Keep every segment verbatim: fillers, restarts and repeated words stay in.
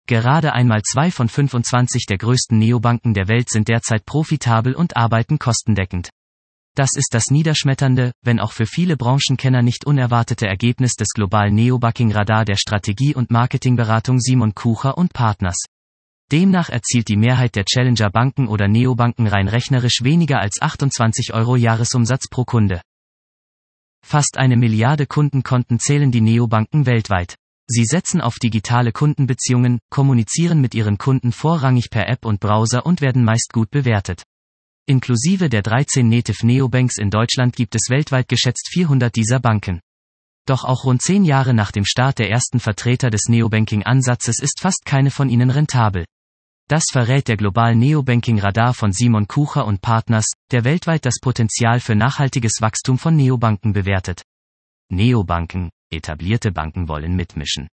Gerade einmal zwei von fünfundzwanzig der größten Neobanken der Welt sind derzeit profitabel und arbeiten kostendeckend. Das ist das niederschmetternde, wenn auch für viele Branchenkenner nicht unerwartete Ergebnis des globalen Neobanking-Radar der Strategie- und Marketingberatung Simon Kucher und Partners. Demnach erzielt die Mehrheit der Challenger-Banken oder Neobanken rein rechnerisch weniger als achtundzwanzig Euro Jahresumsatz pro Kunde. Fast eine Milliarde Kundenkonten zählen die Neobanken weltweit. Sie setzen auf digitale Kundenbeziehungen, kommunizieren mit ihren Kunden vorrangig per App und Browser und werden meist gut bewertet. Inklusive der dreizehn Native Neobanks in Deutschland gibt es weltweit geschätzt vierhundert dieser Banken. Doch auch rund zehn Jahre nach dem Start der ersten Vertreter des Neobanking-Ansatzes ist fast keine von ihnen rentabel. Das verrät der globale Neobanking-Radar von Simon Kucher und Partners, der weltweit das Potenzial für nachhaltiges Wachstum von Neobanken bewertet. Neobanken, etablierte Banken wollen mitmischen.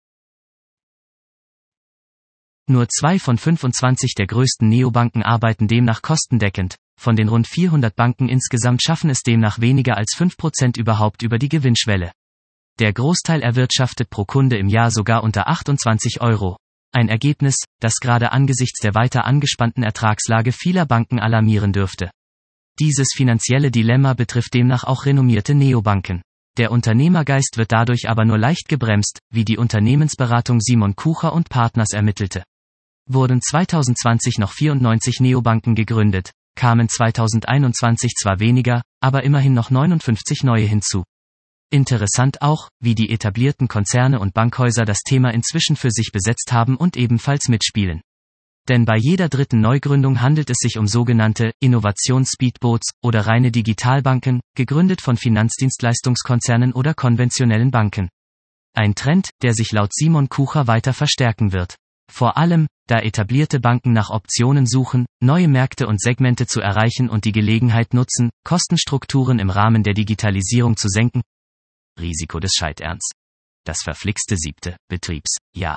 Nur zwei von fünfundzwanzig der größten Neobanken arbeiten demnach kostendeckend, von den rund vierhundert Banken insgesamt schaffen es demnach weniger als fünf Prozent überhaupt über die Gewinnschwelle. Der Großteil erwirtschaftet pro Kunde im Jahr sogar unter achtundzwanzig Euro. Ein Ergebnis, das gerade angesichts der weiter angespannten Ertragslage vieler Banken alarmieren dürfte. Dieses finanzielle Dilemma betrifft demnach auch renommierte Neobanken. Der Unternehmergeist wird dadurch aber nur leicht gebremst, wie die Unternehmensberatung Simon Kucher und Partners ermittelte. Wurden zweitausendzwanzig noch vierundneunzig Neobanken gegründet, kamen zweitausendeinundzwanzig zwar weniger, aber immerhin noch neunundfünfzig neue hinzu. Interessant auch, wie die etablierten Konzerne und Bankhäuser das Thema inzwischen für sich besetzt haben und ebenfalls mitspielen. Denn bei jeder dritten Neugründung handelt es sich um sogenannte Innovations-Speedboats oder reine Digitalbanken, gegründet von Finanzdienstleistungskonzernen oder konventionellen Banken. Ein Trend, der sich laut Simon Kucher weiter verstärken wird. Vor allem, da etablierte Banken nach Optionen suchen, neue Märkte und Segmente zu erreichen und die Gelegenheit nutzen, Kostenstrukturen im Rahmen der Digitalisierung zu senken. Risiko des Scheiterns. Das verflixte siebte Betriebsjahr.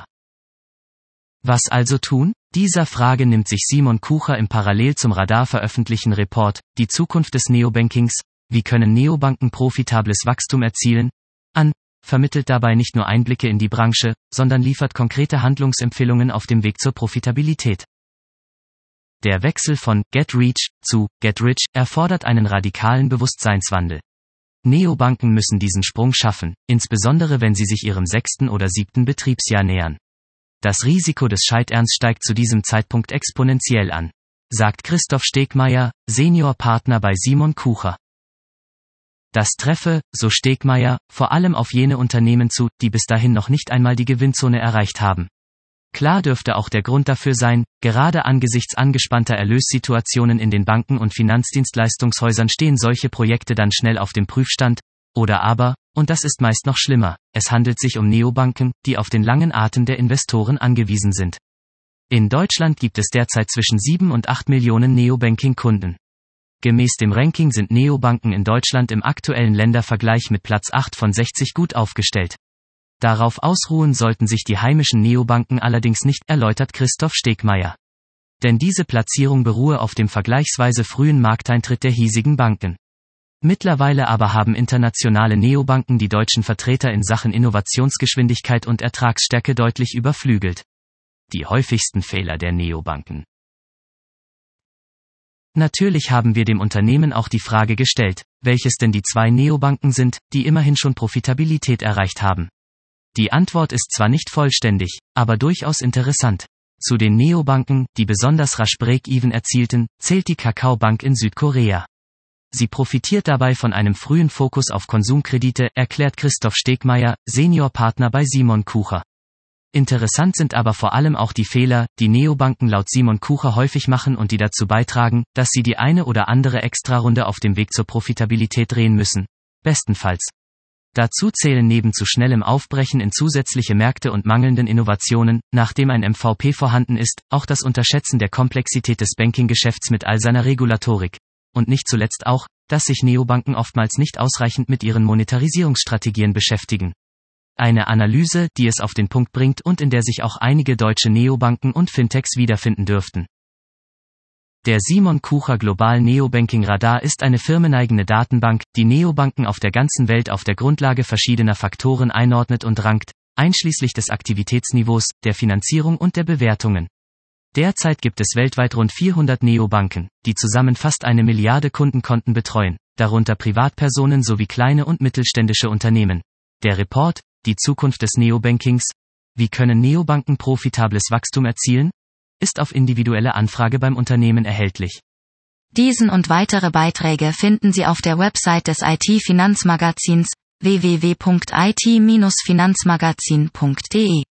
Was also tun? Dieser Frage nimmt sich Simon Kucher im parallel zum Radar veröffentlichten Report Die Zukunft des Neobankings, wie können Neobanken profitables Wachstum erzielen, an, vermittelt dabei nicht nur Einblicke in die Branche, sondern liefert konkrete Handlungsempfehlungen auf dem Weg zur Profitabilität. Der Wechsel von Get Rich zu Get Rich erfordert einen radikalen Bewusstseinswandel. Neobanken müssen diesen Sprung schaffen, insbesondere wenn sie sich ihrem sechsten oder siebten Betriebsjahr nähern. Das Risiko des Scheiterns steigt zu diesem Zeitpunkt exponentiell an, sagt Christoph Stegmaier, Seniorpartner bei Simon Kucher. Das treffe, so Stegmaier, vor allem auf jene Unternehmen zu, die bis dahin noch nicht einmal die Gewinnzone erreicht haben. Klar dürfte auch der Grund dafür sein, gerade angesichts angespannter Erlössituationen in den Banken und Finanzdienstleistungshäusern stehen solche Projekte dann schnell auf dem Prüfstand, oder aber, und das ist meist noch schlimmer, es handelt sich um Neobanken, die auf den langen Atem der Investoren angewiesen sind. In Deutschland gibt es derzeit zwischen sieben und acht Millionen Neobanking-Kunden. Gemäß dem Ranking sind Neobanken in Deutschland im aktuellen Ländervergleich mit Platz acht von sechzig gut aufgestellt. Darauf ausruhen sollten sich die heimischen Neobanken allerdings nicht, erläutert Christoph Stegmaier. Denn diese Platzierung beruhe auf dem vergleichsweise frühen Markteintritt der hiesigen Banken. Mittlerweile aber haben internationale Neobanken die deutschen Vertreter in Sachen Innovationsgeschwindigkeit und Ertragsstärke deutlich überflügelt. Die häufigsten Fehler der Neobanken. Natürlich haben wir dem Unternehmen auch die Frage gestellt, welches denn die zwei Neobanken sind, die immerhin schon Profitabilität erreicht haben. Die Antwort ist zwar nicht vollständig, aber durchaus interessant. Zu den Neobanken, die besonders rasch Break-Even erzielten, zählt die Kakao Bank in Südkorea. Sie profitiert dabei von einem frühen Fokus auf Konsumkredite, erklärt Christoph Stegmaier, Seniorpartner bei Simon Kucher. Interessant sind aber vor allem auch die Fehler, die Neobanken laut Simon Kucher häufig machen und die dazu beitragen, dass sie die eine oder andere Extrarunde auf dem Weg zur Profitabilität drehen müssen. Bestenfalls. Dazu zählen neben zu schnellem Aufbrechen in zusätzliche Märkte und mangelnden Innovationen, nachdem ein M V P vorhanden ist, auch das Unterschätzen der Komplexität des Banking-Geschäfts mit all seiner Regulatorik. Und nicht zuletzt auch, dass sich Neobanken oftmals nicht ausreichend mit ihren Monetarisierungsstrategien beschäftigen. Eine Analyse, die es auf den Punkt bringt und in der sich auch einige deutsche Neobanken und Fintechs wiederfinden dürften. Der Simon Kucher Global Neobanking Radar ist eine firmeneigene Datenbank, die Neobanken auf der ganzen Welt auf der Grundlage verschiedener Faktoren einordnet und rankt, einschließlich des Aktivitätsniveaus, der Finanzierung und der Bewertungen. Derzeit gibt es weltweit rund vierhundert Neobanken, die zusammen fast eine Milliarde Kundenkonten betreuen, darunter Privatpersonen sowie kleine und mittelständische Unternehmen. Der Report, die Zukunft des Neobankings. Wie können Neobanken profitables Wachstum erzielen? Ist auf individuelle Anfrage beim Unternehmen erhältlich. Diesen und weitere Beiträge finden Sie auf der Website des I T-Finanzmagazins w w w punkt i t Bindestrich finanzmagazin punkt d e.